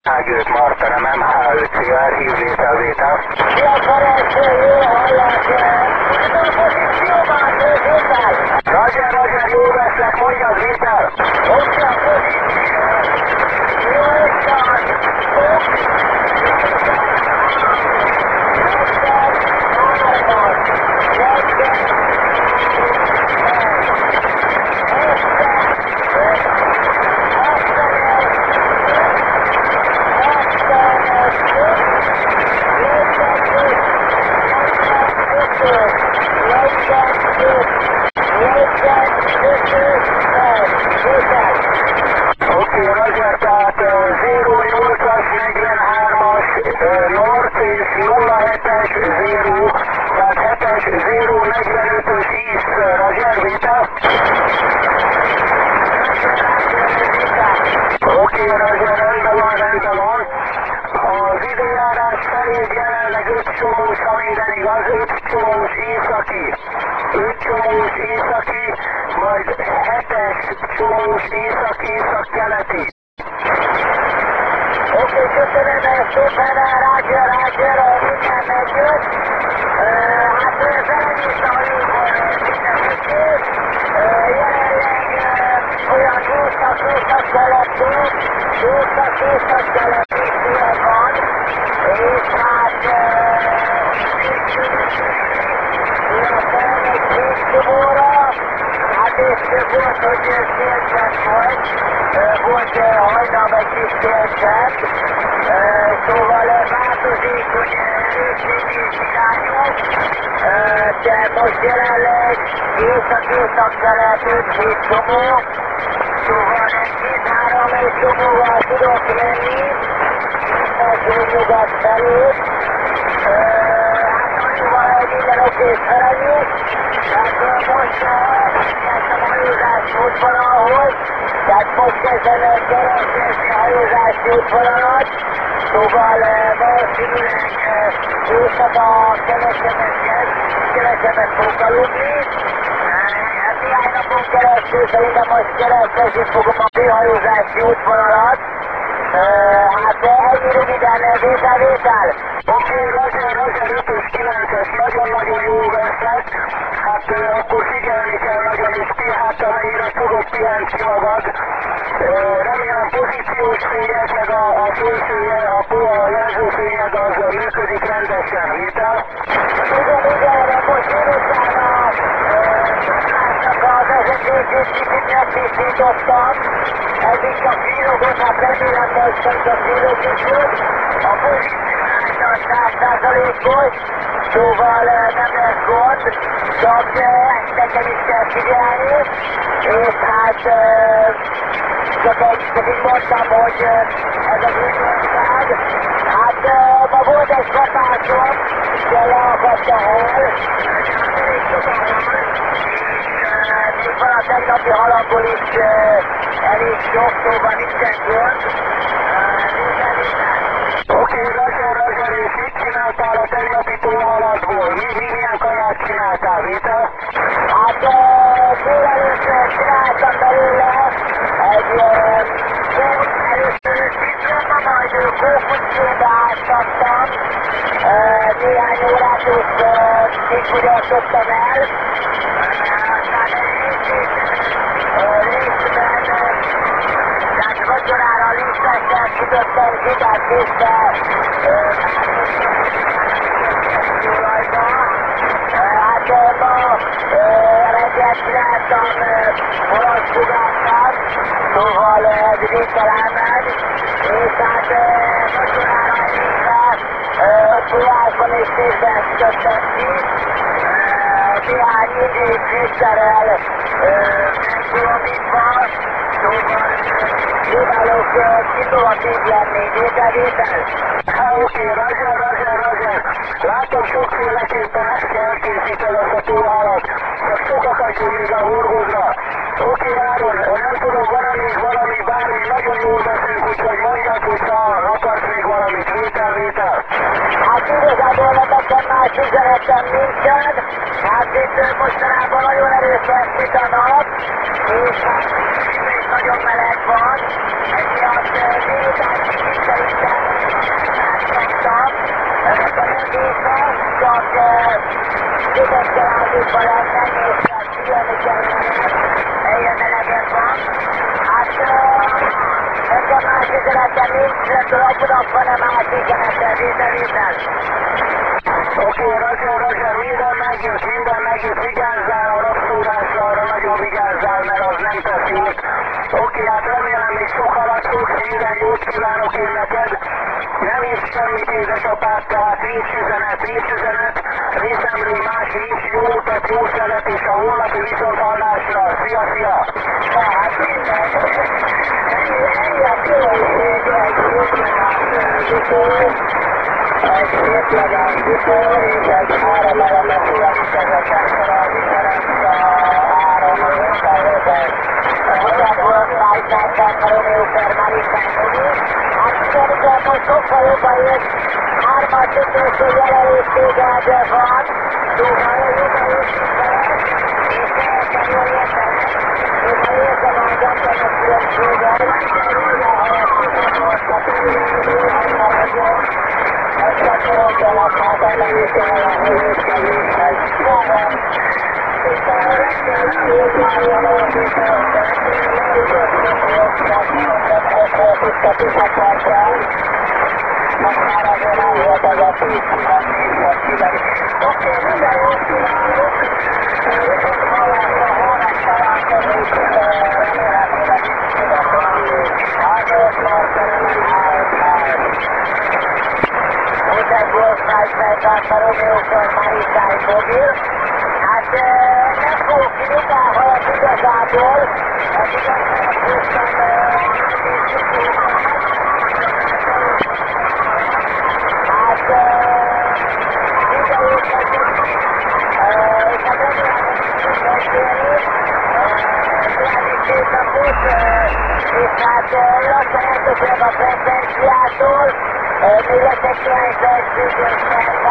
Ágyőt Marta, nem MH5CR, hív lételvétel. Szia Ferenc, jó hallás! Ez a pozícióban töltőtel? Roger, jó veszlek, mondjad vétel. Oké, a pozíció. 045-ös East, Roger, vétel. Oké, Roger, rendben van. Az időjárás szerint jelenleg 5 csomós, amíg igaz, 5 csomós északi. 5 csomós északi, majd 7-es csomós észak-észak-keleti. Oké, köszönöm szépen, Roger, minden megjött. Hát belenézte a légban minden megjött. Jelenleg olyan észak-észak-keletű szél van, és hát felmegy 2 csomóra, hát és volt, hogy szélcsend volt hajnal meg kis szélcsend, szóval változik, hogy erősségés irányok, de most jelenleg észak-észak-kelet 5-7 csomó, szóval 2-3 csomóval tudok menni, nyugat felé. Hát annyival, hogy minden oké feladjuk, tehát most elkezdtem a hajózási útvonalhoz, tehát most kezdem el keresni a hajózási útvonalat, szóval valószínűleg éjszaka kevesebbet fogok aludni. Hát néhány napon keresztül szerintem majd keresztezni fogom a főhajózási útvonalat. Hát ennyi röviden vétel. Oké, Roger, 5-ös 9-es, nagyon-nagyon jó veszlek. Hát akkor figyelni kell nagyon, és PH-tal leírva fogod pihenni magad. Remélem pozíciós fényed, meg a fényfénye, a jelzőfényed az működik rendesen, vétel. Igen, most délutána az vezetését kicsit megtisztítottam. Eddig csak villogott, hát remélem most csak villogni fog. A pozícióállítás 100%-os, szóval nem lesz gond, csak nekem is kell figyelni, és hát csak így mondtam, hogy ez az újdonság. Hát ma volt egy csapásom, de leakadta el, elég sokan van, és még van a tegnapi halakból is elég sok, szóval nincsen gond. Oké, Roger, és mit csináltál a tegnapi tóhalatból? Milyen kaját csináltál, vétel? Hát délelőtt csináltam belőle egy először citromba, majd kókuszfébe áztattam, néhány órát és kikugyartottam el, aztán egy részben, tehát vacsorára lisztessel sütöttem zsidát készbe, hát ma reggel csináltam maradfogását, szóval vidékkel megy, és hát vacsorára nézve tojásban és szépen sütöttem ki, néhány indít fűszerrel megfinomítva, szóval próbálok innovatív lenni, vétel. Oké, Roger. Látom, sokféleképpen ezt kell készíteni ezt a tóhalat. Csak sokakat jön még a horgódra. Oké, Áron, nem tudok valami bármi nagyon jó beszélni, úgyhogy mondjad, hogyha akarsz még valamit. Vétel. Hát igazából nekem más üzenetem nincsen, hát itt mostanában nagyon erős lesz itt a nap, és hát nagyon meleg van, emiatt délután kicsit családjukban lenne, és figyelni kellene, ilyen melegek van. Hát nekem más üzenetem nincs, lapodok van a más üzenetem, minden. Oké, Roger, minden megint, vigyázzál a raktúrásra, arra nagyon vigyázzál, mert az nem tesz jót. Oké, hát remélem még sok alatt fogsz, minden jót kívánok én neked. Nem is semmit édesapád, tehát nincs üzenet, részemről más nincs, jó utat, jó szelet, és a holnapi viszonthallásra. Szia! Hát minden. Ennyi a különbség, egy hétleges vitó, és egy 3 elemetű, amit ezeket a differencia 3 méterében. Hogyan volt Weissbergben Romeo Ferrari Ferrari? Hát szerintem most sokkal jobban jött, 3-as utolsó jelenlétséged van, szóval jobban jött és teljesen jól értem, és ha érzem a gyakran különbséget, Hát nem fogok ki mindenhol az igazából, az igazság hoztam hát mindenhol kezdett, és hát remélem, hogy beszélni, további szép napot, és hát lassan eltökülök a frekvenciától, még leszek 9 perc,